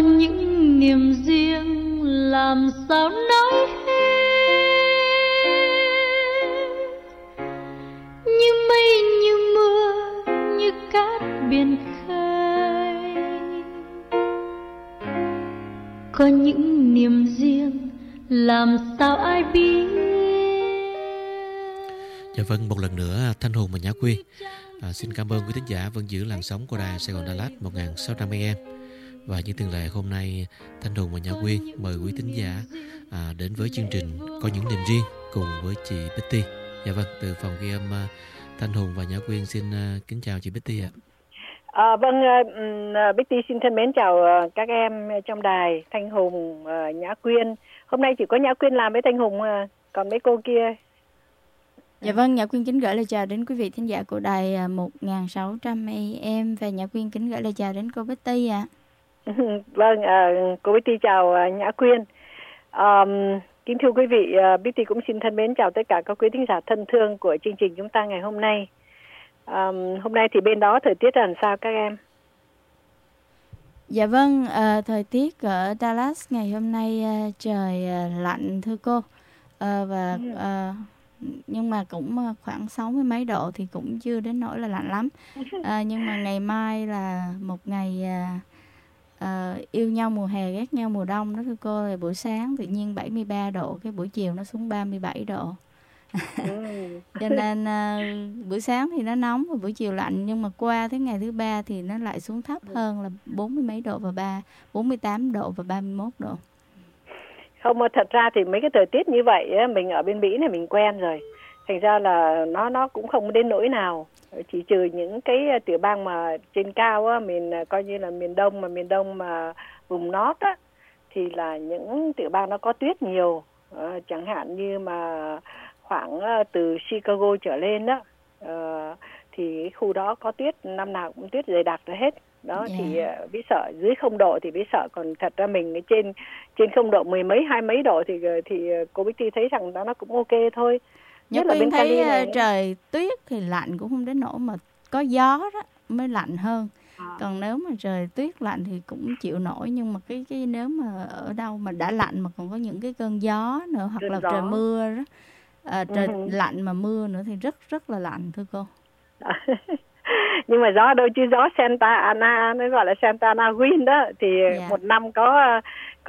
những niềm riêng làm sao nói hết, như mây như mưa như cát biển khơi. Có những niềm riêng làm sao ai biết. Dạ vâng, một lần nữa Thanh Hùng và Nhã Quyên xin cảm ơn quý thính giả vẫn giữ làn sóng của đài Sài Gòn Đà Lạt 1600 AM. Và như thường lệ hôm nay Thanh Hùng và Nhã Quyên mời quý thính giả đến với chương trình Có những niềm riêng cùng với chị Betty. Dạ vâng, từ phòng ghi âm Thanh Hùng và Nhã Quyên xin kính chào chị Betty ạ. Vâng, Betty xin thân mến chào các em trong đài Thanh Hùng, Nhã Quyên. Hôm nay chỉ có Nhã Quyên làm với Thanh Hùng, còn mấy cô kia. Dạ vâng, Nhã Quyên kính gửi lời chào đến quý vị thính giả của đài 1600 AM và Nhã Quyên kính gửi lời chào đến cô Betty ạ. Vâng, cô Betty chào Nhã Quyên. Kính thưa quý vị, Betty cũng xin thân mến chào tất cả các quý thính giả thân thương của chương trình chúng ta ngày hôm nay. Hôm nay thì bên đó thời tiết là làm sao các em? Dạ vâng, thời tiết ở Dallas ngày hôm nay trời lạnh thưa cô. Nhưng mà cũng khoảng 60 mấy độ thì cũng chưa đến nỗi là lạnh lắm. Nhưng mà ngày mai là một ngày yêu nhau mùa hè ghét nhau mùa đông đó thưa cô. Là buổi sáng tự nhiên 73 độ, cái buổi chiều nó xuống 37 độ. Cho nên buổi sáng thì nó nóng và buổi chiều lạnh, nhưng mà qua tới ngày thứ ba thì nó lại xuống thấp hơn là 40 mấy độ và 48 độ và 31 độ. Không, thật ra thì mấy cái thời tiết như vậy mình ở bên Mỹ này mình quen rồi. Thành ra là nó cũng không đến nỗi nào. Chỉ trừ những cái tiểu bang mà trên cao á, mình coi như là miền Đông mà vùng North á, thì là những tiểu bang nó có tuyết nhiều. Chẳng hạn như mà khoảng từ Chicago trở lên đó, thì khu đó có tuyết, năm nào cũng tuyết dày đặc ra hết. Đó thì biết sợ dưới 0 độ thì biết sợ, còn thật ra mình trên 0 độ 10 mấy 20 mấy độ thì cô Bích Ti thấy rằng đó nó cũng ok thôi. Nhất là bên thấy trời tuyết thì lạnh cũng không đến nỗi, mà có gió đó mới lạnh hơn. Còn nếu mà trời tuyết lạnh thì cũng chịu nổi, nhưng mà cái nếu mà ở đâu mà đã lạnh mà còn có những cái cơn gió nữa, hoặc là trời mưa đó, trời lạnh mà mưa nữa thì rất là lạnh thưa cô. Nhưng mà gió đâu chứ gió Santa Ana, nó gọi là Santa Ana Wind đó, thì một năm có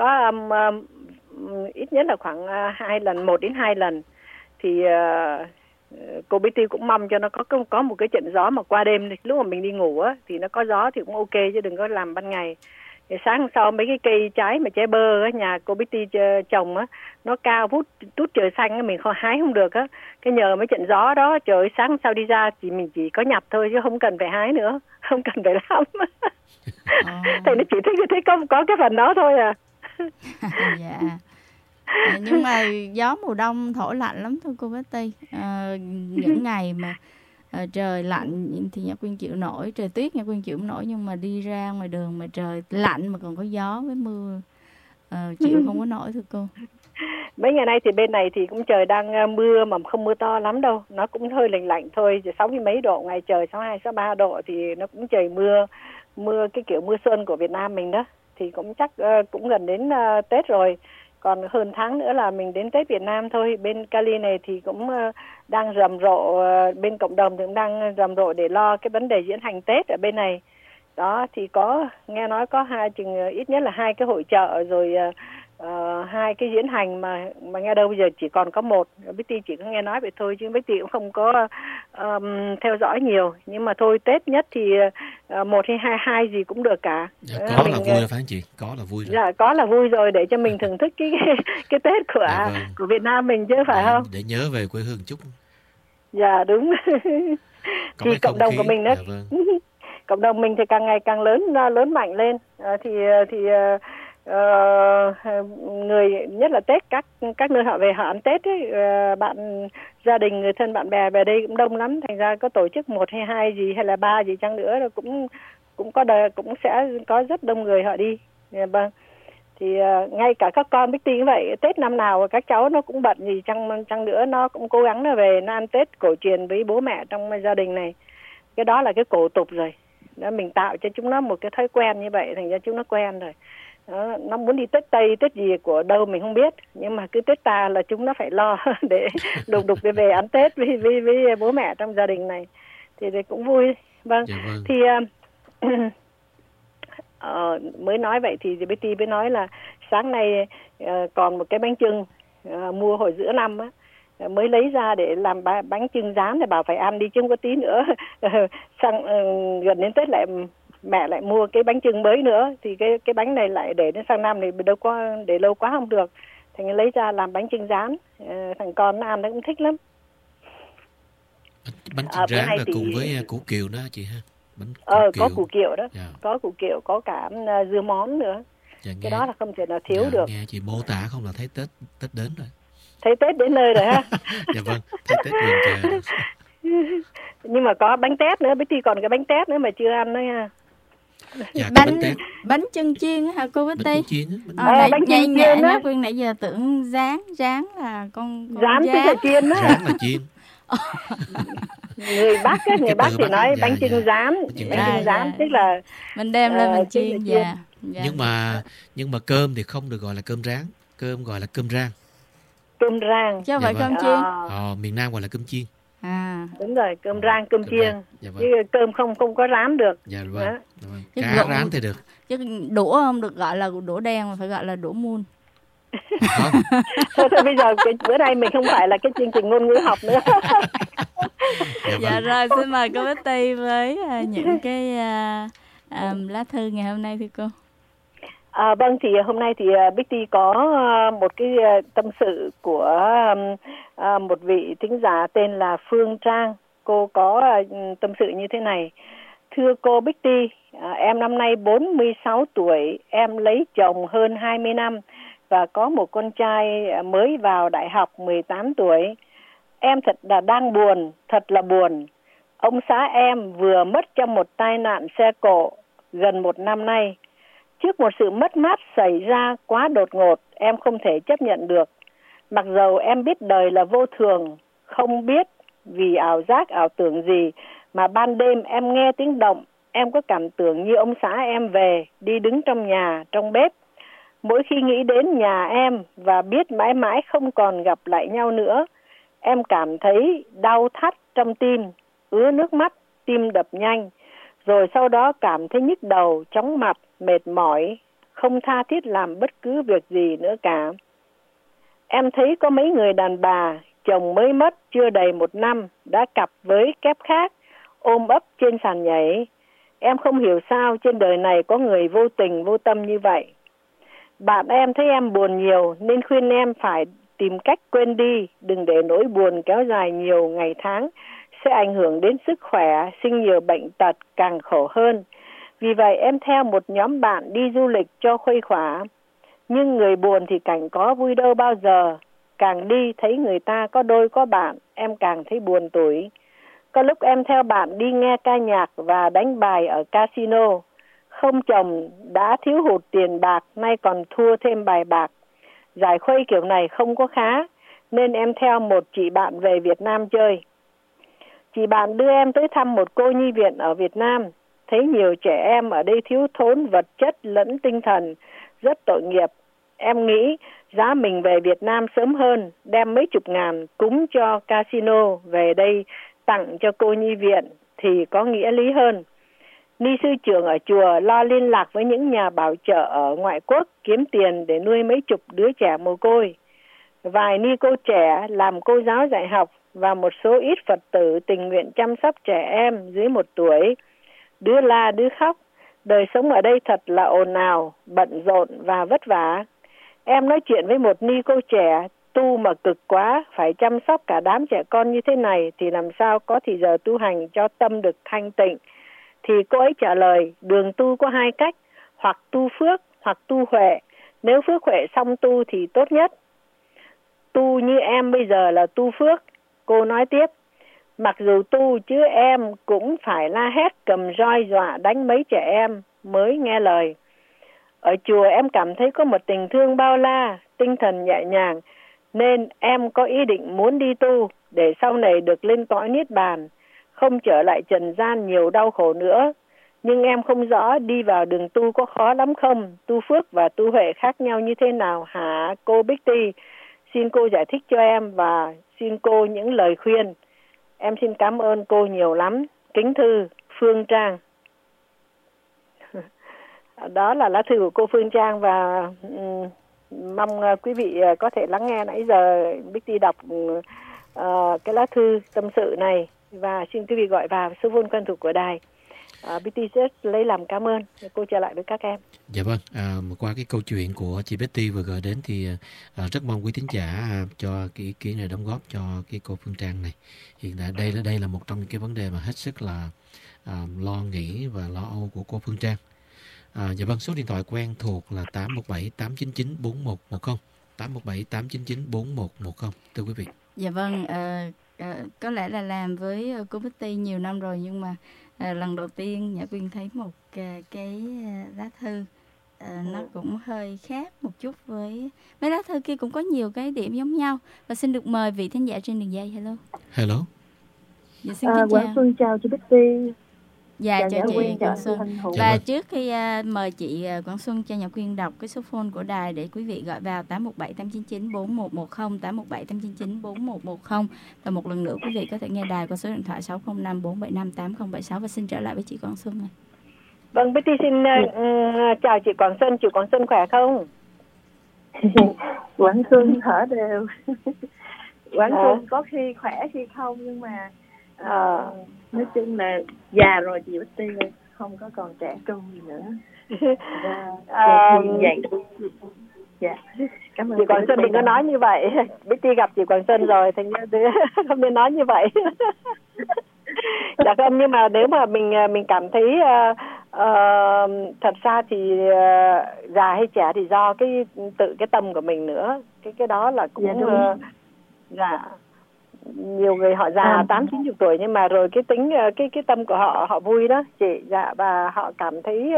ít nhất là khoảng 2 lần, 1 đến 2 lần. Thì cô Betty cũng mong cho nó có một cái trận gió mà qua đêm, lúc mà mình đi ngủ á thì nó có gió thì cũng ok, chứ đừng có làm ban ngày. Thì sáng hôm sau mấy cái cây trái mà trái bơ á, nhà cô Betty trồng á, nó cao tút trời xanh á, mình không hái không được á. Cái nhờ mấy trận gió đó, trời sáng hôm sau đi ra thì mình chỉ có nhặt thôi chứ không cần phải hái nữa, không cần phải làm. Thì nó chỉ thấy có cái phần đó thôi à. Dạ. Nhưng mà gió mùa đông thổi lạnh lắm thôi cô Betty. Những ngày mà trời lạnh thì Nhã Quyên chịu nổi, trời tuyết Nhã Quyên chịu không nổi, nhưng mà đi ra ngoài đường mà trời lạnh mà còn có gió với mưa chịu không có nổi thưa cô. Mấy ngày nay thì bên này thì cũng trời đang mưa mà không mưa to lắm đâu, nó cũng hơi lạnh lạnh thôi, 60 mấy độ, ngày trời 62, 63 độ thì nó cũng trời mưa cái kiểu mưa xuân của Việt Nam mình đó. Thì cũng chắc cũng gần đến Tết rồi, còn hơn tháng nữa là mình đến Tết Việt Nam thôi. Bên Cali này thì cũng đang rầm rộ, bên cộng đồng thì cũng đang rầm rộ để lo cái vấn đề diễn hành Tết ở bên này. Đó thì có nghe nói có ít nhất là 2 cái hội chợ rồi 2 cái diễn hành mà nghe đâu bây giờ chỉ còn có 1. Betty chỉ có nghe nói vậy thôi chứ Betty cũng không có theo dõi nhiều. Nhưng mà thôi, Tết nhất thì 1 hay 2 gì cũng được cả. Dạ, có là vui rồi phải không chị? Có là vui rồi. Dạ, có là vui rồi, để cho mình thưởng thức cái Tết của Việt Nam mình chứ phải không? Để nhớ về quê hương chút. Dạ đúng. Thì cộng đồng của mình đó, cộng đồng mình thì càng ngày càng lớn mạnh lên. Người nhất là Tết, các nơi họ về họ ăn Tết ấy, bạn gia đình người thân bạn bè về đây cũng đông lắm, thành ra có tổ chức 1 hay 2 gì hay là 3 gì chăng nữa là cũng sẽ có rất đông người họ đi. Vâng. Thì ngay cả các con Bích Ti cũng vậy, Tết năm nào các cháu nó cũng bận gì chăng nữa, nó cũng cố gắng nó về nó ăn Tết cổ truyền với bố mẹ trong gia đình này. Cái đó là cái cổ tục rồi. Đó, mình tạo cho chúng nó một cái thói quen như vậy, thành ra chúng nó quen rồi. Nó muốn đi Tết Tây, Tết gì của đâu mình không biết, nhưng mà cứ Tết ta là chúng nó phải lo để lục đục để về ăn Tết với bố mẹ trong gia đình này, thì cũng vui. Vâng, dạ vâng. Thì mới nói vậy thì Betty mới nói là sáng nay còn một cái bánh chưng mua hồi giữa năm á, mới lấy ra để làm bánh chưng rán, để bảo phải ăn đi chứ không có tí nữa sang gần đến Tết lại mẹ lại mua cái bánh chưng mới nữa, thì cái bánh này lại để đến sang năm thì đâu có để lâu quá không được, thành lấy ra làm bánh chưng rán. Thằng con nó ăn nó cũng thích lắm. Bánh chưng rán là cùng với củ kiệu đó chị ha. Có củ kiệu đó, dạ. Có củ kiệu, có cả dưa món nữa. Dạ, cái đó là không thể nào thiếu được. Nghe chị mô tả không là thấy Tết đến rồi. Thấy Tết đến nơi rồi ha. Dạ vâng, thấy Tết liền chờ. Nhưng mà có bánh tét nữa, Betty còn cái bánh tét nữa mà chưa ăn nữa nha. Dạ, bánh chân chiên á hả cô Betty? Bánh chân chiên á. Bánh chân chiên á. Quyên nãy giờ tưởng rán là con rán tức là chiên á. Rán là chiên. Người Bắc á, người Bắc thì nói bánh chưng rán, bánh chưng rán tức là mình đem lên mình chiên. Dạ. Nhưng mà cơm thì không được gọi là cơm rán, cơm gọi là cơm rang. Cơm rang chứ không phải cơm chiên. Miền Nam gọi là cơm chiên. Đúng rồi, cơm rang, cơm chiên. Dạ vâng. Chứ cơm không có rán được. Dạ vâng. Cá rán thì được. Chứ đũa không được gọi là đũa đen mà phải gọi là đũa muôn. Thôi bây giờ bữa nay mình không phải là cái chương trình ngôn ngữ học nữa. Dạ rồi, xin mời cô Betty với những cái lá thư ngày hôm nay thưa cô. Vâng, thì hôm nay thì Betty có một cái tâm sự của một vị thính giả tên là Phương Trang. Cô có tâm sự như thế này: thưa cô Betty, em năm nay 46 tuổi, em lấy chồng hơn 20 năm và có một con trai mới vào đại học 18 tuổi. Em thật là đang buồn, thật là buồn. Ông xã em vừa mất trong một tai nạn xe cộ gần 1 năm nay. Trước một sự mất mát xảy ra quá đột ngột, em không thể chấp nhận được. Mặc dầu em biết đời là vô thường, không biết vì ảo giác ảo tưởng gì mà ban đêm em nghe tiếng động, em có cảm tưởng như ông xã em về, đi đứng trong nhà, trong bếp. Mỗi khi nghĩ đến nhà em và biết mãi mãi không còn gặp lại nhau nữa, em cảm thấy đau thắt trong tim, ứa nước mắt, tim đập nhanh. Rồi sau đó cảm thấy nhức đầu, chóng mặt, mệt mỏi, không tha thiết làm bất cứ việc gì nữa cả. Em thấy có mấy người đàn bà, chồng mới mất chưa đầy 1 năm, đã cặp với kép khác, ôm ấp trên sàn nhảy. Em không hiểu sao trên đời này có người vô tình, vô tâm như vậy. Bạn em thấy em buồn nhiều nên khuyên em phải tìm cách quên đi, đừng để nỗi buồn kéo dài nhiều ngày tháng, sẽ ảnh hưởng đến sức khỏe, sinh nhiều bệnh tật, càng khổ hơn. Vì vậy em theo một nhóm bạn đi du lịch cho khuây khỏa. Nhưng người buồn thì cảnh có vui đâu bao giờ. Càng đi thấy người ta có đôi có bạn, em càng thấy buồn tủi. Có lúc em theo bạn đi nghe ca nhạc và đánh bài ở casino. Không chồng đã thiếu hụt tiền bạc, nay còn thua thêm bài bạc. Giải khuây kiểu này không có khá, nên em theo một chị bạn về Việt Nam chơi. Chị bạn đưa em tới thăm một cô nhi viện ở Việt Nam. Thấy nhiều trẻ em ở đây thiếu thốn vật chất lẫn tinh thần, rất tội nghiệp. Em nghĩ giá mình về Việt Nam sớm hơn, đem mấy chục ngàn cúng cho casino về đây tặng cho cô nhi viện thì có nghĩa lý hơn. Ni sư trưởng ở chùa lo liên lạc với những nhà bảo trợ ở ngoại quốc kiếm tiền để nuôi mấy chục đứa trẻ mồ côi. Vài ni cô trẻ làm cô giáo dạy học và một số ít Phật tử tình nguyện chăm sóc trẻ em dưới 1 tuổi. Đứa la đứa khóc. Đời sống ở đây thật là ồn ào, bận rộn và vất vả. Em nói chuyện với một ni cô trẻ, tu mà cực quá, phải chăm sóc cả đám trẻ con như thế này thì làm sao có thì giờ tu hành cho tâm được thanh tịnh. Thì cô ấy trả lời, đường tu có 2 cách, hoặc tu phước, hoặc tu huệ. Nếu phước huệ xong tu thì tốt nhất. Tu như em bây giờ là tu phước. Cô nói tiếp, mặc dù tu chứ em cũng phải la hét cầm roi dọa đánh mấy trẻ em mới nghe lời. Ở chùa em cảm thấy có một tình thương bao la, tinh thần nhẹ nhàng, nên em có ý định muốn đi tu để sau này được lên cõi niết bàn, không trở lại trần gian nhiều đau khổ nữa. nhưng em không rõ đi vào đường tu có khó lắm không? Tu phước và tu huệ khác nhau như thế nào hả cô Bích Ti? Xin cô giải thích cho em và xin cô những lời khuyên. Em xin cảm ơn cô nhiều lắm. Kính thư Phương Trang. Đó là lá thư của cô Phương Trang và mong quý vị có thể lắng nghe. Nãy giờ Bích Ti đọc cái lá thư tâm sự này và xin quý vị gọi vào số phone quen thuộc của đài. Bích Ti rất lấy làm cảm ơn. Cô trở lại với các em. Dạ vâng, qua cái câu chuyện của chị Betty vừa gửi đến thì rất mong quý thính giả cho cái ý kiến này đóng góp cho cái cô Phương Trang này. Hiện tại đây là một trong những cái vấn đề mà hết sức là lo nghĩ và lo âu của cô Phương Trang. Dạ vâng, số điện thoại quen thuộc là 817 899 4110, 817 899 4110, thưa quý vị. Dạ vâng, có lẽ là làm với cô Betty nhiều năm rồi, nhưng mà lần đầu tiên Nhã Quyên thấy một cái lá thư nó cũng hơi khác một chút với mấy lá thư kia, cũng có nhiều cái điểm giống nhau. Và xin được mời vị thính giả trên đường dây. Hello. Hello. Dạ, xin kính chào. Quảng Xuân chào chị Betty. Dạ, chào chị Quảng Xuân. Và trước khi mời chị Quảng Xuân cho Nhã Quyên đọc cái số phone của đài để quý vị gọi vào 817 899 4110, 817 899 4110. Và một lần nữa quý vị có thể nghe đài qua số điện thoại 605 475 8076. Và xin trở lại với chị Quảng Xuân này. Vâng, Betty xin chào chị Quảng Xuân. Chị Quảng Xuân khỏe không? Quảng Xuân thở đều. Quảng Xuân có khi khỏe khi không, nhưng mà nói chung là già rồi chị Betty, không có còn trẻ trung gì nữa. Dạ. Cảm ơn chị Quảng Xuân đừng có nói như vậy. Betty gặp chị Quảng Xuân rồi, thành ra không nên nói như vậy. Dạ không, nhưng mà nếu mà mình cảm thấy thật ra thì già hay trẻ thì do cái tâm của mình nữa. Cái đó là cũng dạ. Nhiều người họ già 80-90 tuổi nhưng mà rồi cái tính cái tâm của họ vui đó chị. Dạ, và họ cảm thấy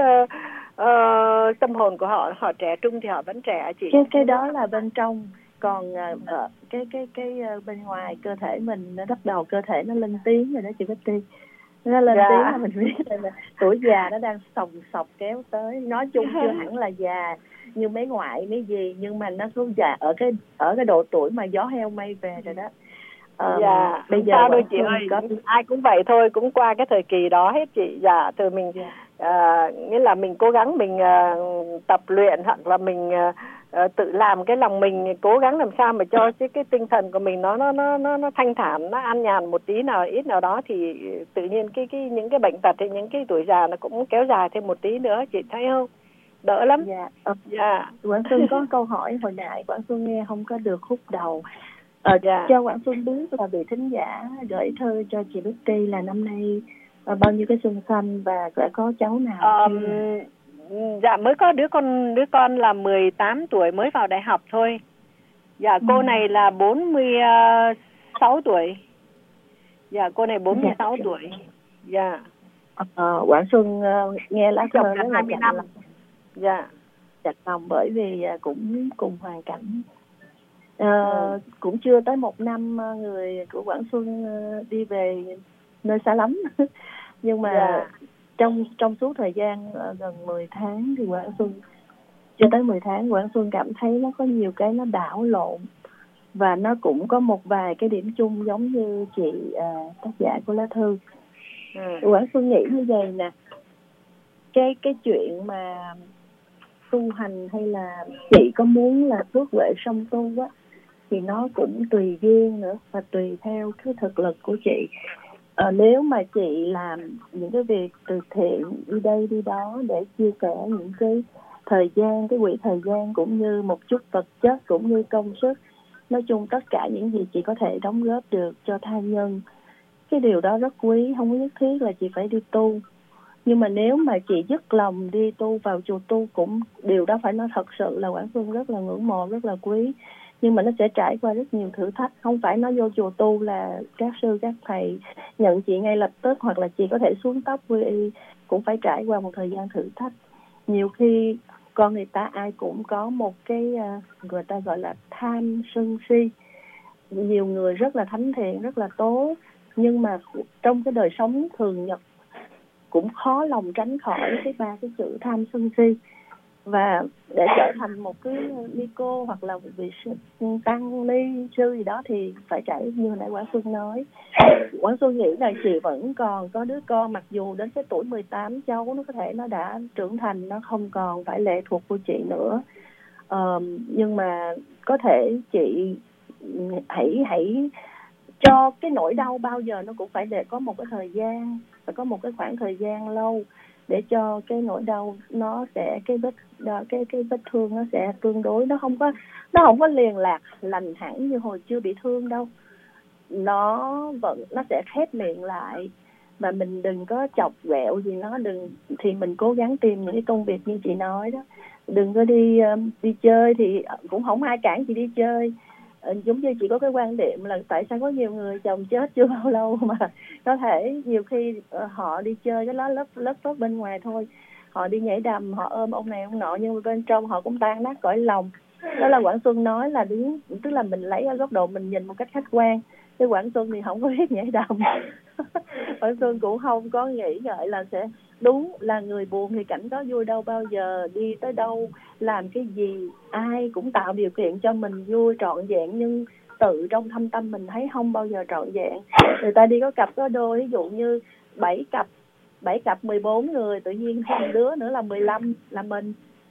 tâm hồn của họ trẻ trung thì họ vẫn trẻ chị. Cái đó là bên trong, còn cái bên ngoài cơ thể mình nó bắt đầu, cơ thể nó lên tiếng rồi đó chị Betty. Nó lên tiếng là mình biết là tuổi già nó đang sòng sọc kéo tới. Nói chung chưa hẳn là già như mấy ngoại mấy gì, nhưng mà nó cũng già ở cái độ tuổi mà gió heo mây về rồi đó. Dạ, bây giờ sao đâu chị ơi, ai cũng vậy thôi, cũng qua cái thời kỳ đó hết chị. Dạ, từ mình nghĩa là mình cố gắng mình tập luyện, hoặc là mình tự làm cái lòng mình, cố gắng làm sao mà cho cái tinh thần của mình nó thanh thản, nó an nhàn một tí nào ít nào đó, thì tự nhiên những cái bệnh tật hay những cái tuổi già nó cũng kéo dài thêm một tí nữa, chị thấy không? Đỡ lắm. Dạ. Quảng Xuân có câu hỏi hồi nãy Quảng Xuân nghe không có được khúc đầu. Cho Quảng Xuân biết là vị thính giả gửi thư cho chị Betty là năm nay bao nhiêu cái xuân xanh và sẽ có cháu nào? Dạ, mới có đứa con là 18 tuổi mới vào đại học thôi. Dạ, cô này là 46 tuổi. Dạ, cô này 46 tuổi. Dạ. Quảng Xuân nghe lá thư rất là chạnh lòng. Dạ. Chạnh lòng bởi vì cũng cùng hoàn cảnh. Cũng chưa tới 1 năm người của Quảng Xuân đi về nơi xa lắm. Nhưng mà trong suốt thời gian gần 10 tháng thì Quảng Xuân, chưa tới 10 tháng, Quảng Xuân cảm thấy nó có nhiều cái nó đảo lộn, và nó cũng có một vài cái điểm chung giống như chị tác giả của lá thư. Quảng Xuân nghĩ như vậy nè, cái chuyện mà tu hành hay là chị có muốn là phước huệ song tu á, thì nó cũng tùy duyên nữa và tùy theo cái thực lực của chị. Nếu mà chị làm những cái việc từ thiện đi đây đi đó để chia sẻ những cái thời gian, cái quỹ thời gian cũng như một chút vật chất cũng như công sức, nói chung tất cả những gì chị có thể đóng góp được cho tha nhân, cái điều đó rất quý. Không có nhất thiết là chị phải đi tu, nhưng mà nếu mà chị dứt lòng đi tu vào chùa tu, cũng điều đó phải nói thật sự là Quảng Xuân rất là ngưỡng mộ, rất là quý. Nhưng mà nó sẽ trải qua rất nhiều thử thách. Không phải nó vô chùa tu là các sư các thầy nhận chị ngay lập tức, hoặc là chị có thể xuống tóc quy y, cũng phải trải qua một thời gian thử thách. Nhiều khi con người ta ai cũng có một cái người ta gọi là tham sân si. Nhiều người rất là thánh thiện, rất là tốt, nhưng mà trong cái đời sống thường nhật cũng khó lòng tránh khỏi cái ba cái chữ tham sân si. Và để trở thành một cái ni cô hoặc là một vị tăng ni sư gì đó thì phải trải như hồi nãy Quảng Xuân nói. Quảng Xuân nghĩ là chị vẫn còn có đứa con, mặc dù đến cái tuổi 18 cháu nó có thể nó đã trưởng thành, nó không còn phải lệ thuộc của chị nữa. Nhưng mà có thể chị hãy cho cái nỗi đau bao giờ nó cũng phải để có một cái thời gian, và có một cái khoảng thời gian lâu để cho cái nỗi đau nó sẽ cái vết thương nó sẽ tương đối, nó không có liền lạc lành hẳn như hồi chưa bị thương đâu. Nó sẽ khép miệng lại, và mình đừng có chọc ghẹo gì nó, thì mình cố gắng tìm những cái công việc như chị nói đó. Đừng có đi chơi, thì cũng không ai cản chị đi chơi. Giống như chị có cái quan điểm là tại sao có nhiều người chồng chết chưa bao lâu mà có thể nhiều khi họ đi chơi cái lớp tốt bên ngoài thôi, họ đi nhảy đầm, họ ôm ông này ông nọ, nhưng mà bên trong họ cũng tan nát cõi lòng. Đó là Quảng Xuân nói là đúng, tức là mình lấy ở góc độ mình nhìn một cách khách quan. Chứ Quảng Xuân thì không có biết nhảy đầm. Quảng Xuân cũng không có nghĩ ngợi là sẽ đúng là người buồn thì cảnh có vui đâu bao giờ, đi tới đâu làm cái gì ai cũng tạo điều kiện cho mình vui trọn vẹn, nhưng tự trong thâm tâm mình thấy không bao giờ trọn vẹn. Người ta đi có cặp có đôi, ví dụ như 7 cặp 14 người, tự nhiên thêm đứa nữa là 15 là mình.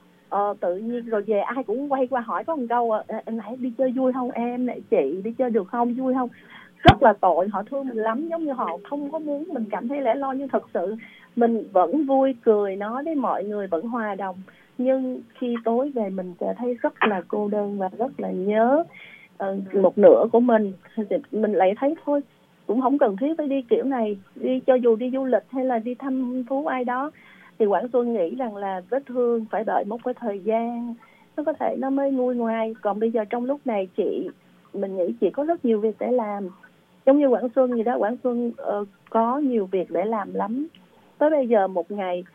Tự nhiên rồi về ai cũng quay qua hỏi có một câu em nãy đi chơi vui không em, này chị đi chơi được không, vui không. Rất là tội, họ thương mình lắm, giống như họ không có muốn mình cảm thấy lẻ loi, nhưng thật sự mình vẫn vui cười nói với mọi người, vẫn hòa đồng, nhưng khi tối về mình sẽ thấy rất là cô đơn và rất là nhớ một nửa của mình. Thì mình lại thấy thôi, cũng không cần thiết phải đi kiểu này, đi cho dù đi du lịch hay là đi thăm thú ai đó. Thì Quảng Xuân nghĩ rằng là vết thương phải đợi một cái thời gian nó có thể nó mới nguôi ngoai. Còn bây giờ trong lúc này mình nghĩ chị có rất nhiều việc để làm, giống như Quảng Xuân gì đó. Quảng Xuân có nhiều việc để làm lắm. Tới bây giờ một ngày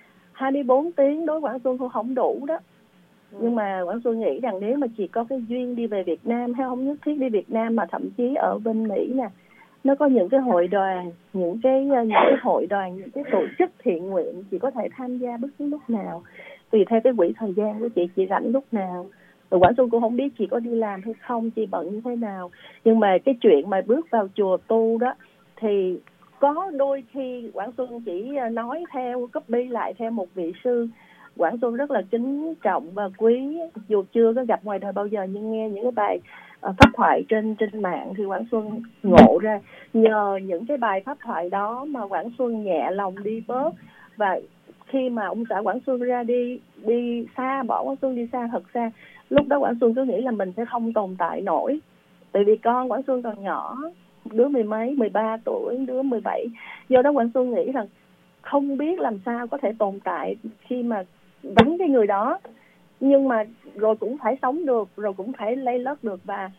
24 tiếng đối Quảng Xuân cũng không đủ đó. Nhưng mà Quảng Xuân nghĩ rằng nếu mà chị có cái duyên đi về Việt Nam, hay không nhất thiết đi Việt Nam mà thậm chí ở bên Mỹ nè, nó có những cái hội đoàn, những cái hội đoàn, những cái tổ chức thiện nguyện, chị có thể tham gia bất cứ lúc nào, tùy theo cái quỹ thời gian của chị rảnh lúc nào. Rồi Quảng Xuân cũng không biết chị có đi làm hay không, chị bận như thế nào. Nhưng mà cái chuyện mà bước vào chùa tu đó, thì có đôi khi Quảng Xuân chỉ nói theo, copy lại theo một vị sư Quảng Xuân rất là kính trọng và quý, dù chưa có gặp ngoài đời bao giờ, nhưng nghe những cái bài pháp thoại trên mạng thì Quảng Xuân ngộ ra, nhờ những cái bài pháp thoại đó mà Quảng Xuân nhẹ lòng đi bớt. Và khi mà ông xã Quảng Xuân ra đi xa, bỏ Quảng Xuân đi xa thật xa, lúc đó Quảng Xuân cứ nghĩ là mình sẽ không tồn tại nổi, tại vì con Quảng Xuân còn nhỏ, đứa 13 tuổi, đứa 17. Do đó Quảng Xuân nghĩ rằng không biết làm sao có thể tồn tại khi mà vắng cái người đó, nhưng mà rồi cũng phải sống được, rồi cũng phải lay lất được. Và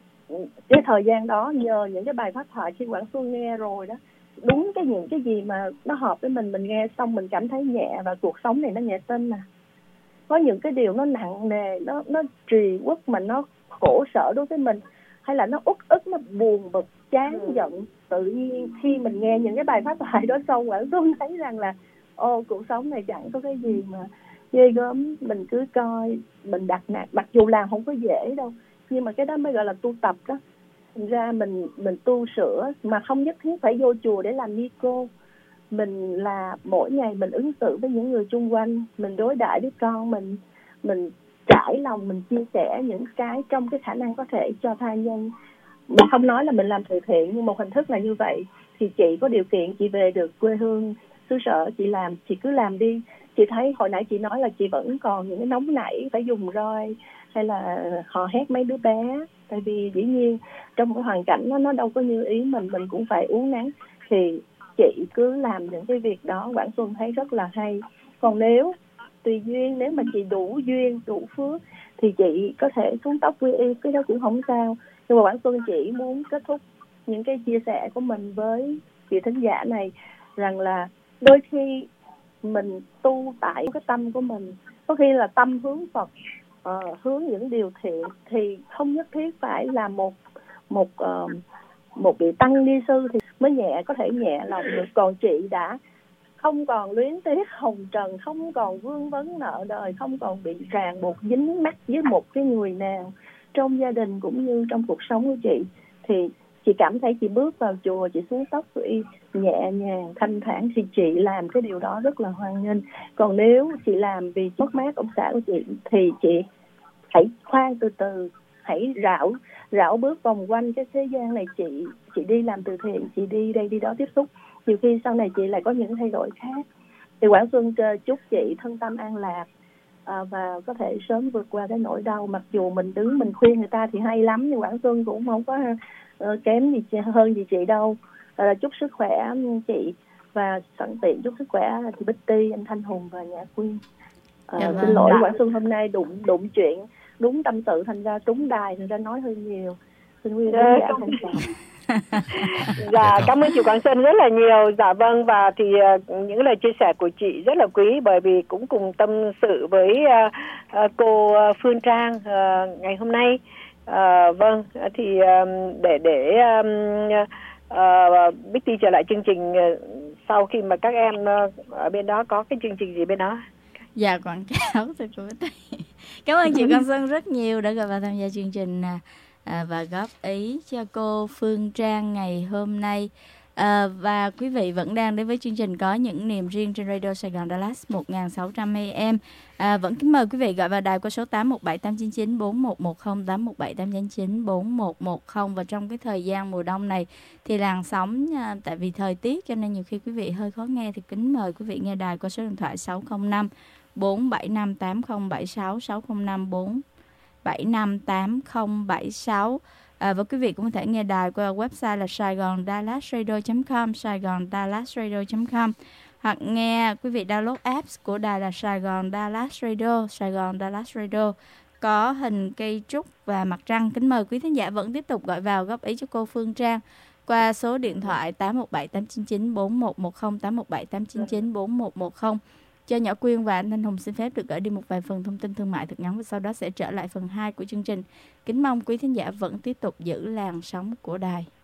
cái thời gian đó nhờ những cái bài pháp thoại khi Quảng Xuân nghe rồi đó, đúng những cái gì mà nó hợp với mình nghe xong mình cảm thấy nhẹ, và cuộc sống này nó nhẹ tinh nè. Có những cái điều nó nặng nề, nó trì uất mà nó khổ sở đối với mình, hay là nó uất ức, nó buồn bực, chán giận, tự nhiên khi mình nghe những cái bài pháp thoại đó xong, Quảng Xuân thấy rằng là cuộc sống này chẳng có cái gì mà ghê gớm. Mình cứ coi, mình đặt nạt, mặc dù làm không có dễ đâu, nhưng mà cái đó mới gọi là tu tập đó. Thành ra mình tu sửa mà không nhất thiết phải vô chùa để làm ni cô. Mình là mỗi ngày mình ứng xử với những người xung quanh, mình đối đãi với con mình trải lòng, mình chia sẻ những cái trong cái khả năng có thể cho tha nhân. Mình không nói là mình làm từ thiện, nhưng một hình thức là như vậy. Thì chị có điều kiện chị về được quê hương xứ sở, chị làm, chị cứ làm đi. Chị thấy hồi nãy chị nói là chị vẫn còn những cái nóng nảy phải dùng roi hay là hò hét mấy đứa bé, tại vì dĩ nhiên trong cái hoàn cảnh nó đâu có như ý mình cũng phải uốn nắn. Thì chị cứ làm những cái việc đó, Quảng Xuân thấy rất là hay. Còn nếu tùy duyên, nếu mà chị đủ duyên đủ phước thì chị có thể xuống tóc quy y, cái đó cũng không sao. Nhưng mà Quảng Xuân chỉ muốn kết thúc những cái chia sẻ của mình với vị thính giả này rằng là đôi khi mình tu tại cái tâm của mình, có khi là tâm hướng Phật, hướng những điều thiện, thì không nhất thiết phải là một vị tăng ni sư thì mới có thể nhẹ lòng được. Còn chị đã không còn luyến tiếc hồng trần, không còn vương vấn nợ đời, không còn bị ràng buộc dính mắc với một cái người nào trong gia đình cũng như trong cuộc sống của chị. Thì chị cảm thấy chị bước vào chùa, chị xuống tóc y nhẹ nhàng, thanh thản, thì chị làm cái điều đó rất là hoan nghênh. Còn nếu chị làm vì mất mát ông xã của chị thì chị hãy khoan từ từ, hãy rảo bước vòng quanh cái thế gian này. Chị đi làm từ thiện, chị đi đây đi đó tiếp xúc, nhiều khi sau này chị lại có những thay đổi khác. Thì Quảng Xuân chúc chị thân tâm an lạc và có thể sớm vượt qua cái nỗi đau. Mặc dù mình đứng mình khuyên người ta thì hay lắm, nhưng Quảng Xuân cũng không có kém gì hơn gì chị đâu. Chúc sức khỏe chị, và sẵn tiện chúc sức khỏe chị Bích Ti, anh Thanh Hùng và Nhã Quyên. Xin lỗi Quảng Xuân hôm nay đụng chuyện đúng tâm sự, thành ra trúng đài, thành ra nói hơi nhiều. Xin quý vị khán giả thông cảm. Dạ, cảm ơn chị Quảng Xuân rất là nhiều. Dạ vâng, và thì những lời chia sẻ của chị rất là quý, bởi vì cũng cùng tâm sự với cô Phương Trang ngày hôm nay. Vâng, thì để Bích Ti trở lại chương trình sau khi mà các em ở bên đó có cái chương trình gì bên đó. Dạ, quảng cáo thôi cô Bích Ti. Cảm ơn chị Quảng Xuân rất nhiều đã gọi vào tham gia chương trình và góp ý cho cô Phương Trang ngày hôm nay. Và quý vị vẫn đang đến với chương trình Có Những Niềm Riêng trên Radio Sài Gòn Dallas 1600 AM. Vẫn kính mời quý vị gọi vào đài qua số 817899 4110, 817899 4110. Và trong cái thời gian mùa đông này thì làn sóng, tại vì thời tiết cho nên nhiều khi quý vị hơi khó nghe, thì kính mời quý vị nghe đài qua số điện thoại 605 475 8076, 605 475 8076. Và quý vị cũng có thể nghe đài qua website là saigondallasradio.com, saigondallasradio.com, hoặc nghe quý vị download apps của đài là Sài Gòn Dallas Radio, Sài Gòn Dallas Radio có hình cây trúc và mặt trăng. Kính mời quý thính giả vẫn tiếp tục gọi vào góp ý cho cô Phương Trang qua số điện thoại 817899 4110, 817899 4110. Cho Nhỏ Quyên và anh Thanh Hùng xin phép được gửi đi một vài phần thông tin thương mại thật ngắn, và sau đó sẽ trở lại phần 2 của chương trình. Kính mong quý thính giả vẫn tiếp tục giữ làn sóng của đài.